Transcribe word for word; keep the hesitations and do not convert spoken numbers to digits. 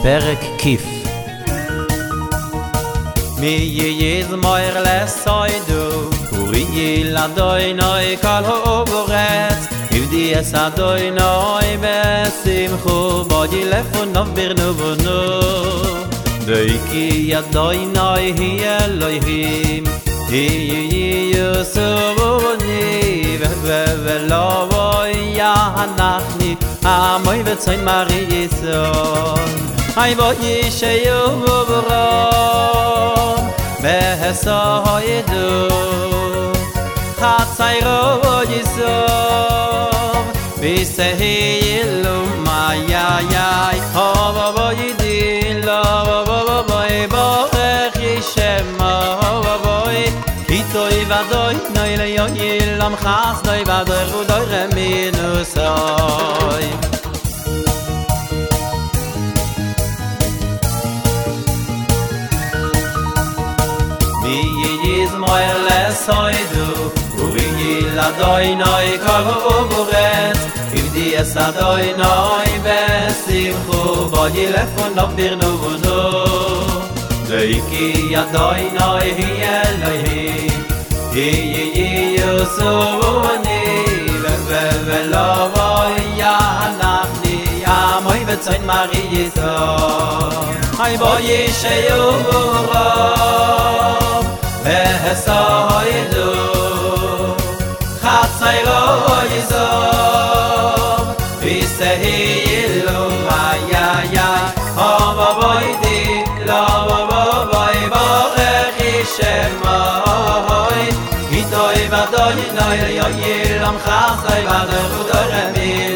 פרק קיף. מי יזמור לסוידו ורי לאדוני כל האורץ יבדי אס אדוני בשמחו בואי לפניו ברנובנו וכי אדוני היא אלוהים היא יסובני ולא יענכני עמי וציין מרי יסון היי בואי שיוברום בהסוידו חציירו יסוב ביסהילו מאיי הובה בואי דילה הובה בואי בורך ישמה הובה בואי היטוי ודוי נוי ליילם חסדוי ודוי חודוי רמינוסוי יזמור לסוידו ורי לאדוני כל האורץ יבדי אס אדוני בשמחו בואי לפניו ברנובנו וכי אדוני היא אלוהים היא יסובני ולא יענכני עמי וציין מרי יסון היי בואי שיוברום בהסוידו חציירו יסוב ביסהילו מאיי הובה בואי דילה הובה בואי בורך ישמוי היטוי ודוי נוי ליילם חסדוי ודוי חודוי רמינוסוי